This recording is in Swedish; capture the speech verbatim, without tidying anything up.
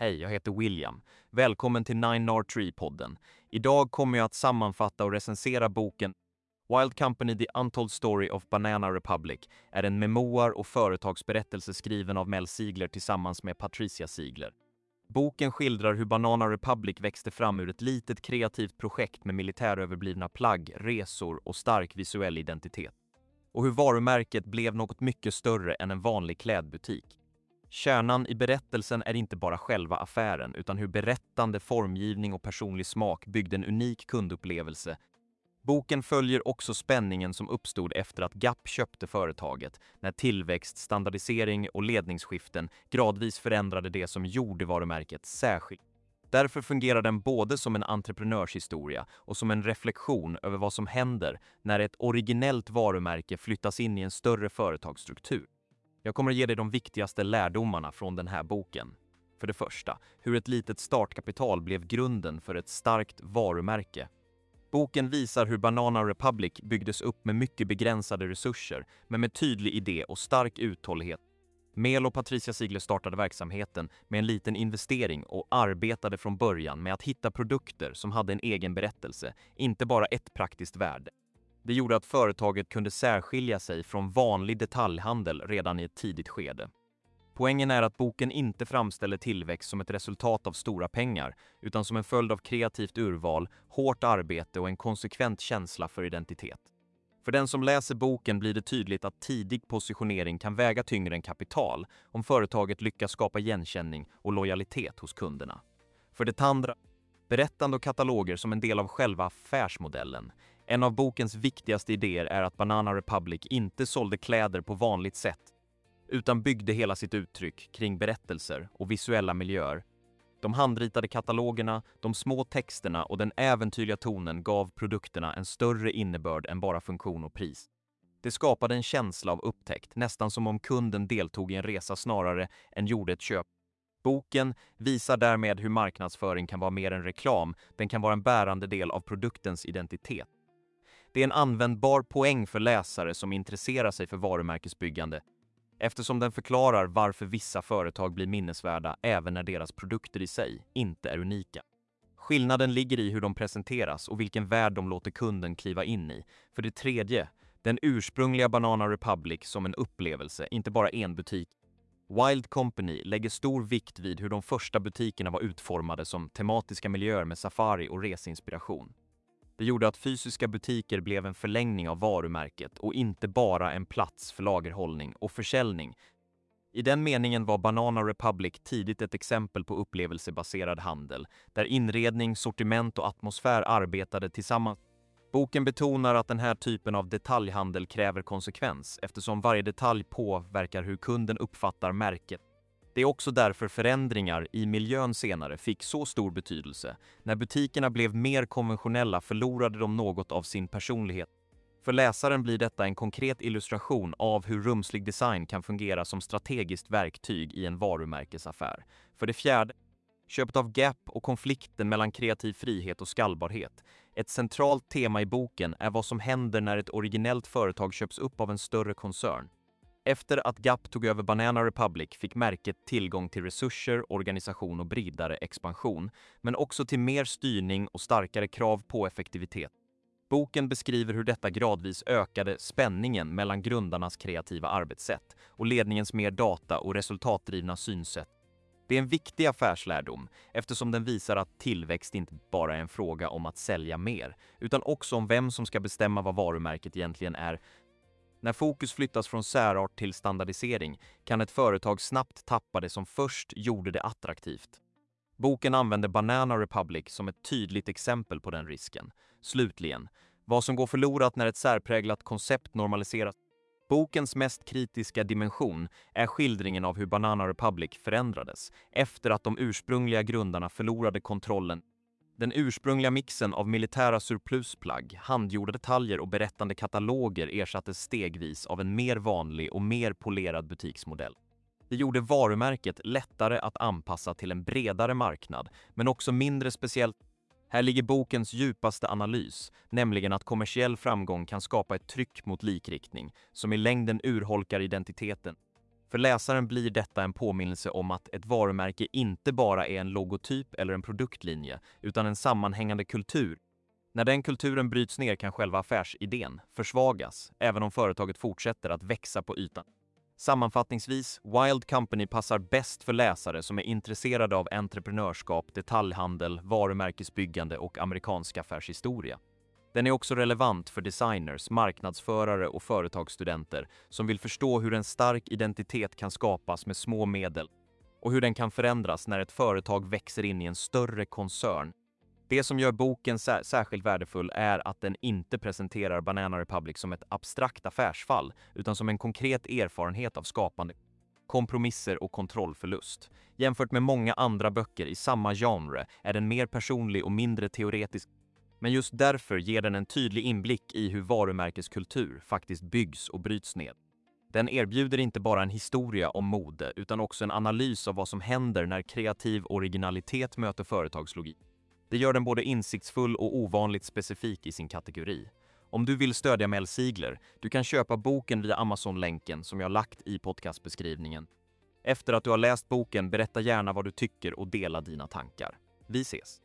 Hej, jag heter William. Välkommen till Nine Nard Tree-podden. Idag kommer jag att sammanfatta och recensera boken Wild Company: The Untold Story of Banana Republic är en memoar och företagsberättelse skriven av Mel Ziegler tillsammans med Patricia Ziegler. Boken skildrar hur Banana Republic växte fram ur ett litet kreativt projekt med militäröverblivna plagg, resor och stark visuell identitet. Och hur varumärket blev något mycket större än en vanlig klädbutik. Kärnan i berättelsen är inte bara själva affären utan hur berättande, formgivning och personlig smak byggde en unik kundupplevelse. Boken följer också spänningen som uppstod efter att Gap köpte företaget, när tillväxt, standardisering och ledningsskiften gradvis förändrade det som gjorde varumärket särskilt. Därför fungerar den både som en entreprenörshistoria och som en reflektion över vad som händer när ett originellt varumärke flyttas in i en större företagsstruktur. Jag kommer att ge dig de viktigaste lärdomarna från den här boken. För det första, hur ett litet startkapital blev grunden för ett starkt varumärke. Boken visar hur Banana Republic byggdes upp med mycket begränsade resurser, men med tydlig idé och stark uthållighet. Mel och Patricia Ziegler startade verksamheten med en liten investering och arbetade från början med att hitta produkter som hade en egen berättelse, inte bara ett praktiskt värde. Det gjorde att företaget kunde särskilja sig från vanlig detaljhandel redan i ett tidigt skede. Poängen är att boken inte framställer tillväxt som ett resultat av stora pengar, utan som en följd av kreativt urval, hårt arbete och en konsekvent känsla för identitet. För den som läser boken blir det tydligt att tidig positionering kan väga tyngre än kapital om företaget lyckas skapa igenkänning och lojalitet hos kunderna. För det andra, berättande och kataloger som en del av själva affärsmodellen. En av bokens viktigaste idéer är att Banana Republic inte sålde kläder på vanligt sätt, utan byggde hela sitt uttryck kring berättelser och visuella miljöer. De handritade katalogerna, de små texterna och den äventyrliga tonen gav produkterna en större innebörd än bara funktion och pris. Det skapade en känsla av upptäckt, nästan som om kunden deltog i en resa snarare än gjorde ett köp. Boken visar därmed hur marknadsföring kan vara mer än reklam, den kan vara en bärande del av produktens identitet. Det är en användbar poäng för läsare som intresserar sig för varumärkesbyggande, eftersom den förklarar varför vissa företag blir minnesvärda även när deras produkter i sig inte är unika. Skillnaden ligger i hur de presenteras och vilken värld de låter kunden kliva in i. För det tredje, den ursprungliga Banana Republic som en upplevelse, inte bara en butik. Wild Company lägger stor vikt vid hur de första butikerna var utformade som tematiska miljöer med safari och reseinspiration. Det gjorde att fysiska butiker blev en förlängning av varumärket och inte bara en plats för lagerhållning och försäljning. I den meningen var Banana Republic tidigt ett exempel på upplevelsebaserad handel, där inredning, sortiment och atmosfär arbetade tillsammans. Boken betonar att den här typen av detaljhandel kräver konsekvens, eftersom varje detalj påverkar hur kunden uppfattar märket. Det är också därför förändringar i miljön senare fick så stor betydelse. När butikerna blev mer konventionella förlorade de något av sin personlighet. För läsaren blir detta en konkret illustration av hur rumslig design kan fungera som strategiskt verktyg i en varumärkesaffär. För det fjärde, köpet av Gap och konflikten mellan kreativ frihet och skallbarhet. Ett centralt tema i boken är vad som händer när ett originellt företag köps upp av en större koncern. Efter att Gap tog över Banana Republic fick märket tillgång till resurser, organisation och bredare expansion, men också till mer styrning och starkare krav på effektivitet. Boken beskriver hur detta gradvis ökade spänningen mellan grundarnas kreativa arbetssätt och ledningens mer data- och resultatdrivna synsätt. Det är en viktig affärslärdom eftersom den visar att tillväxt inte bara är en fråga om att sälja mer, utan också om vem som ska bestämma vad varumärket egentligen är. När fokus flyttas från särart till standardisering kan ett företag snabbt tappa det som först gjorde det attraktivt. Boken använder Banana Republic som ett tydligt exempel på den risken. Slutligen, vad som går förlorat när ett särpräglat koncept normaliseras. Bokens mest kritiska dimension är skildringen av hur Banana Republic förändrades efter att de ursprungliga grundarna förlorade kontrollen. Den ursprungliga mixen av militära surplusplagg, handgjorda detaljer och berättande kataloger ersattes stegvis av en mer vanlig och mer polerad butiksmodell. Det gjorde varumärket lättare att anpassa till en bredare marknad, men också mindre speciellt. Här ligger bokens djupaste analys, nämligen att kommersiell framgång kan skapa ett tryck mot likriktning, som i längden urholkar identiteten. För läsaren blir detta en påminnelse om att ett varumärke inte bara är en logotyp eller en produktlinje, utan en sammanhängande kultur. När den kulturen bryts ner kan själva affärsidén försvagas, även om företaget fortsätter att växa på ytan. Sammanfattningsvis, Wild Company passar bäst för läsare som är intresserade av entreprenörskap, detaljhandel, varumärkesbyggande och amerikansk affärshistoria. Den är också relevant för designers, marknadsförare och företagsstudenter som vill förstå hur en stark identitet kan skapas med små medel och hur den kan förändras när ett företag växer in i en större koncern. Det som gör boken sär- särskilt värdefull är att den inte presenterar Banana Republic som ett abstrakt affärsfall, utan som en konkret erfarenhet av skapande, kompromisser och kontrollförlust. Jämfört med många andra böcker i samma genre är den mer personlig och mindre teoretisk, men just därför ger den en tydlig inblick i hur varumärkeskultur faktiskt byggs och bryts ned. Den erbjuder inte bara en historia om mode, utan också en analys av vad som händer när kreativ originalitet möter företagslogik. Det gör den både insiktsfull och ovanligt specifik i sin kategori. Om du vill stödja Mel Ziegler, du kan köpa boken via Amazon-länken som jag lagt i podcastbeskrivningen. Efter att du har läst boken, berätta gärna vad du tycker och dela dina tankar. Vi ses!